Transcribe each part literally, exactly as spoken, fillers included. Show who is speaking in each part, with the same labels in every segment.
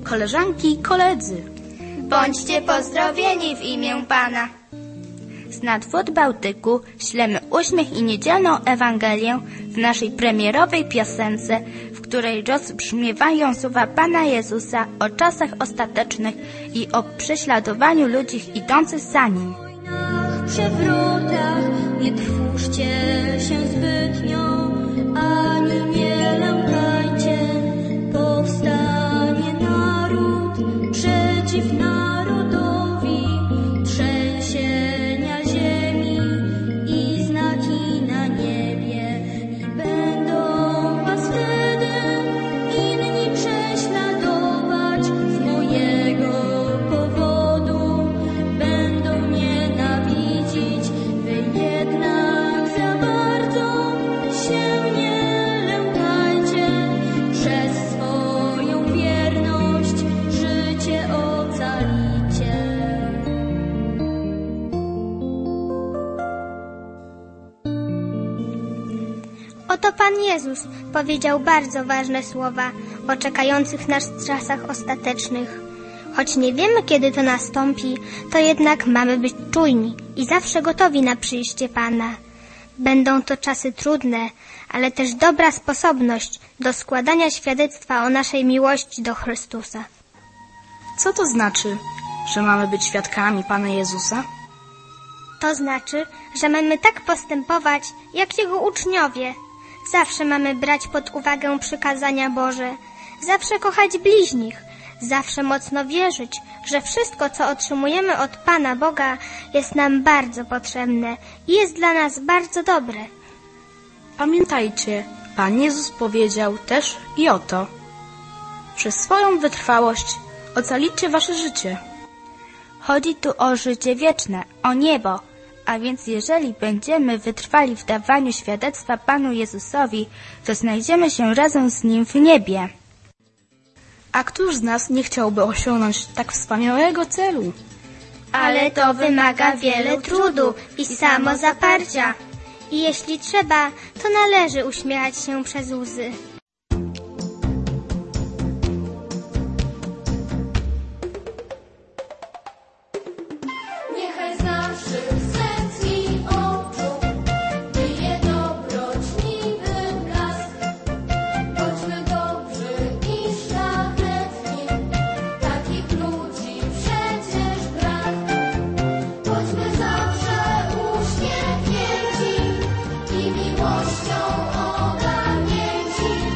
Speaker 1: koleżanki i koledzy.
Speaker 2: Bądźcie pozdrowieni w imię Pana.
Speaker 1: Z nad wód Bałtyku ślemy uśmiech i niedzielną Ewangelię w naszej premierowej piosence, w której rozbrzmiewają słowa Pana Jezusa o czasach ostatecznych i o prześladowaniu ludzi idących za Nim.
Speaker 3: W przewrotach nie trwóżcie się zbytnio, ani nie lękajcie. Powstanie naród przeciw narodowi, trzęsienia ziemi i znaki na niebie. I będą was wtedy inni prześladować z mojego powodu. Będą nienawidzić, wy jednak za bardzo się nie lękajcie. Przez swoją wierność życie ocalicie.
Speaker 4: Oto Pan Jezus powiedział bardzo ważne słowa o czekających nas czasach ostatecznych. Choć nie wiemy, kiedy to nastąpi, to jednak mamy być czujni i zawsze gotowi na przyjście Pana. Będą to czasy trudne, ale też dobra sposobność do składania świadectwa o naszej miłości do Chrystusa.
Speaker 1: Co to znaczy, że mamy być świadkami Pana Jezusa?
Speaker 4: To znaczy, że mamy tak postępować, jak Jego uczniowie. Zawsze mamy brać pod uwagę przykazania Boże, zawsze kochać bliźnich, zawsze mocno wierzyć, że wszystko, co otrzymujemy od Pana Boga, jest nam bardzo potrzebne i jest dla nas bardzo dobre.
Speaker 1: Pamiętajcie, Pan Jezus powiedział też i o to. Przez swoją wytrwałość ocalicie wasze życie. Chodzi tu o życie wieczne, o niebo. A więc jeżeli będziemy wytrwali w dawaniu świadectwa Panu Jezusowi, to znajdziemy się razem z Nim w niebie. A któż z nas nie chciałby osiągnąć tak wspaniałego celu?
Speaker 4: Ale to wymaga wiele trudu i samozaparcia. I jeśli trzeba, to należy uśmiechać się przez łzy.
Speaker 3: Niechaj z naszych serc i oczu wyje dobroćliwy blask. Bądźmy dobrzy i szlachetni, takich ludzi przecież brak. Bądźmy zawsze uśmiechnięci i miłością ogarnięci.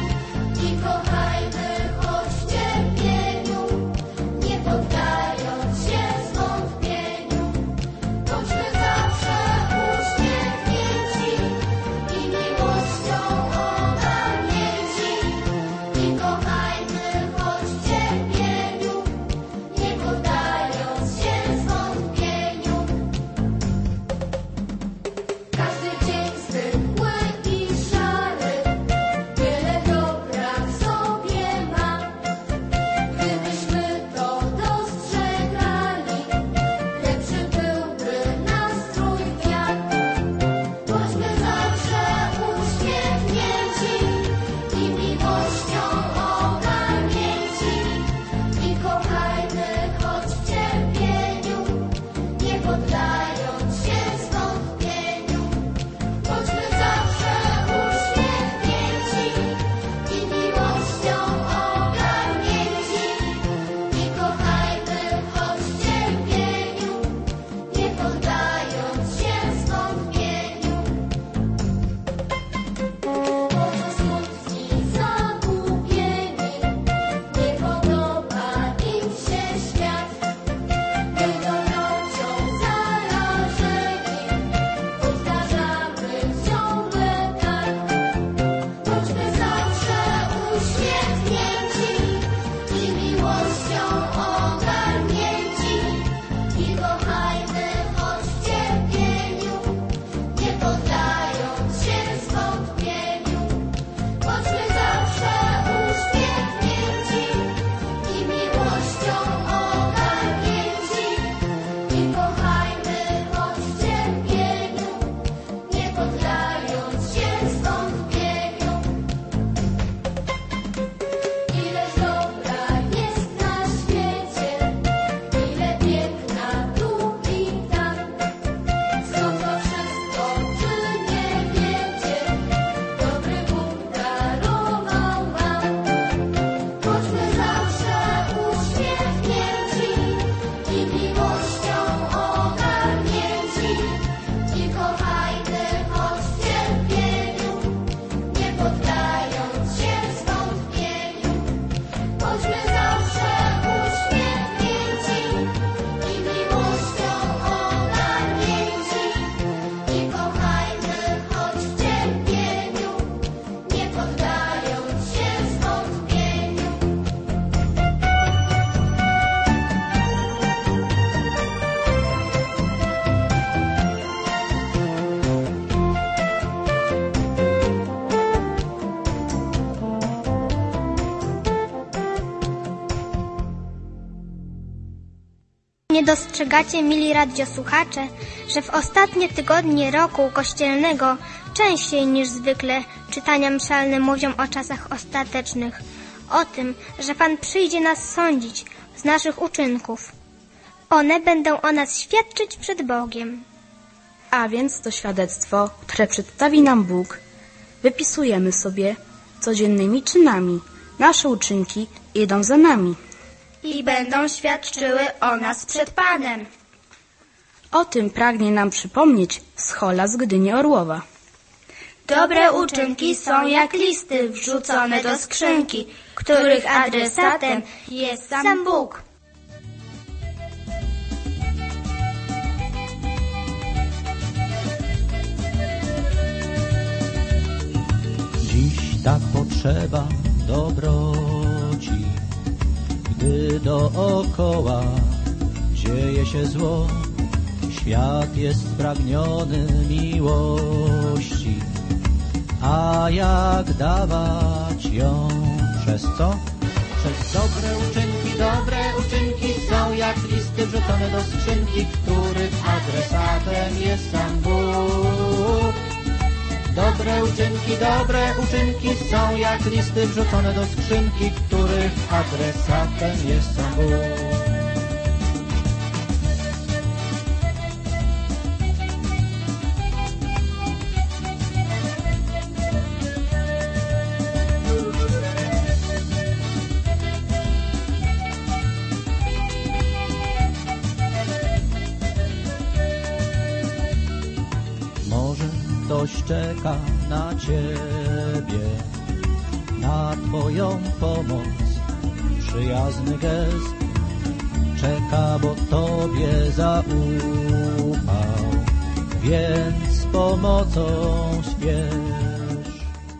Speaker 4: Nie dostrzegacie, mili radiosłuchacze, że w ostatnie tygodnie roku kościelnego częściej niż zwykle czytania mszalne mówią o czasach ostatecznych, o tym, że Pan przyjdzie nas sądzić z naszych uczynków. One będą o nas świadczyć przed Bogiem.
Speaker 1: A więc to świadectwo, które przedstawi nam Bóg, wypisujemy sobie codziennymi czynami. Nasze uczynki idą za nami.
Speaker 2: I będą świadczyły o nas przed Panem.
Speaker 1: O tym pragnie nam przypomnieć Schola z Gdyni Orłowa.
Speaker 2: Dobre uczynki są jak listy wrzucone do skrzynki, których adresatem jest sam Bóg.
Speaker 5: Dziś tak potrzeba dobroci, gdy dookoła dzieje się zło. Świat jest spragniony miłości, a jak dawać ją? Przez co? Przez dobre uczynki. Dobre uczynki są jak listy wrzucone do skrzynki, których adresatem jest sam Bóg. Dobre uczynki, dobre uczynki są jak listy wrzucone do skrzynki, których adresatem jest sam Bóg. Ktoś czeka na Ciebie, na Twoją pomoc, przyjazny gest. Czeka, bo Tobie zaufał, więc z pomocą spiesz.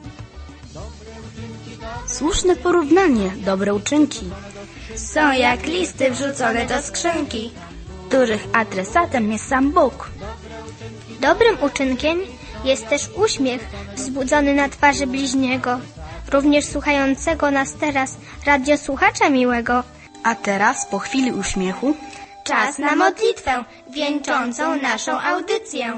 Speaker 1: Słuszne porównanie, dobre uczynki.
Speaker 2: Są jak listy wrzucone do skrzynki, których adresatem jest sam Bóg.
Speaker 4: Dobrym uczynkiem jest też uśmiech wzbudzony na twarzy bliźniego, również słuchającego nas teraz radiosłuchacza miłego.
Speaker 1: A teraz, po chwili uśmiechu,
Speaker 2: czas na modlitwę wieńczącą naszą audycję.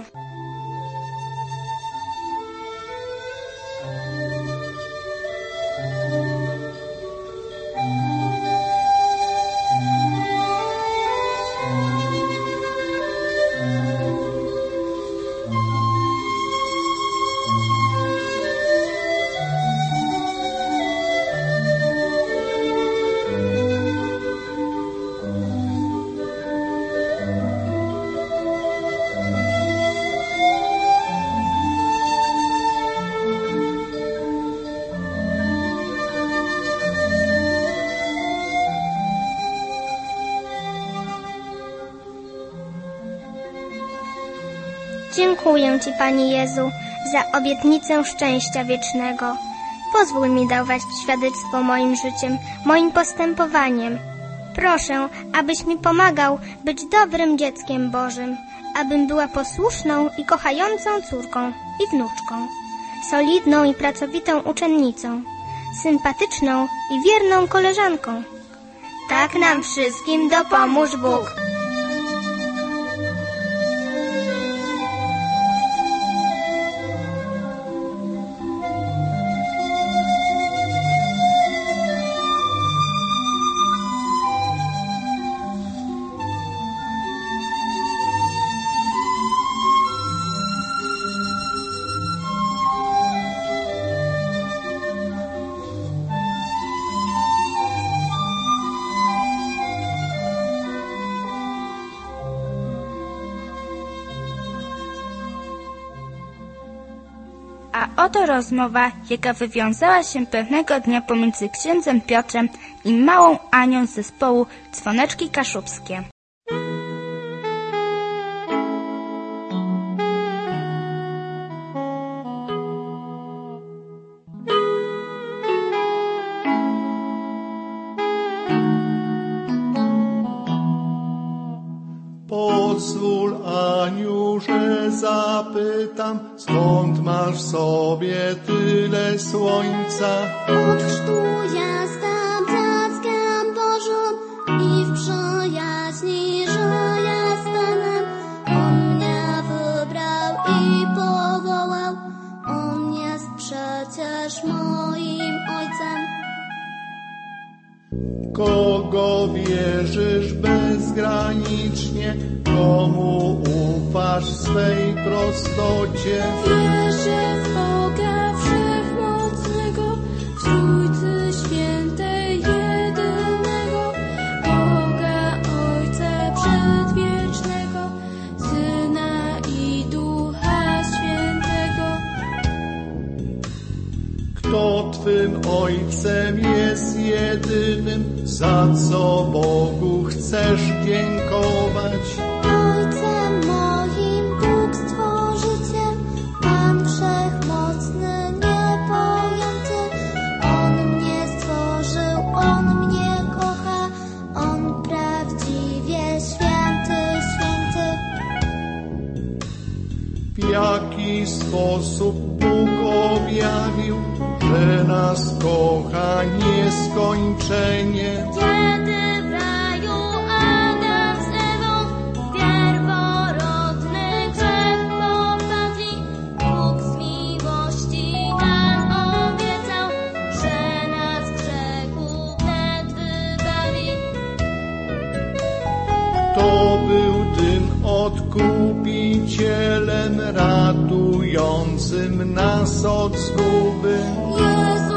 Speaker 4: Dziękuję Ci, Panie Jezu, za obietnicę szczęścia wiecznego. Pozwól mi dawać świadectwo moim życiem, moim postępowaniem. Proszę, abyś mi pomagał być dobrym dzieckiem Bożym, abym była posłuszną i kochającą córką i wnuczką, solidną i pracowitą uczennicą, sympatyczną i wierną koleżanką.
Speaker 2: Tak nam wszystkim dopomóż Bóg. A oto rozmowa, jaka wywiązała się pewnego dnia pomiędzy księdzem Piotrem i małą Anią z zespołu Dzwoneczki Kaszubskie.
Speaker 6: Pozwól, Aniu, że zapytam, skąd masz w sobie tyle słońca?
Speaker 3: Od chrztu ja stałam dzieckiem Bożym i w przyjaźni żył.
Speaker 6: Kogo wierzysz bezgranicznie, komu ufasz swej prostocie?
Speaker 3: Wierzę w Boga Wszechmocnego, w Trójcy Świętej jedynego, Boga Ojca Przedwiecznego, Syna i Ducha Świętego.
Speaker 6: Kto Twym Ojcem jest jedynym, za co Bogu chcesz dziękować?
Speaker 3: Ojcem moim, Bóg Stworzyciel, Pan Wszechmocny, niepojęty. On mnie stworzył, On mnie kocha, On prawdziwie święty, święty.
Speaker 6: W jaki sposób Bóg objawił, że nas kocha nieskończenie?
Speaker 3: Kiedy w raju Adam z Ewą pierworodny grzech popadli, Bóg z miłości nam obiecał, że nas z grzechu wnet wybawi.
Speaker 6: To był tym odkupicielem ratującym nas od zguby.
Speaker 3: Jezus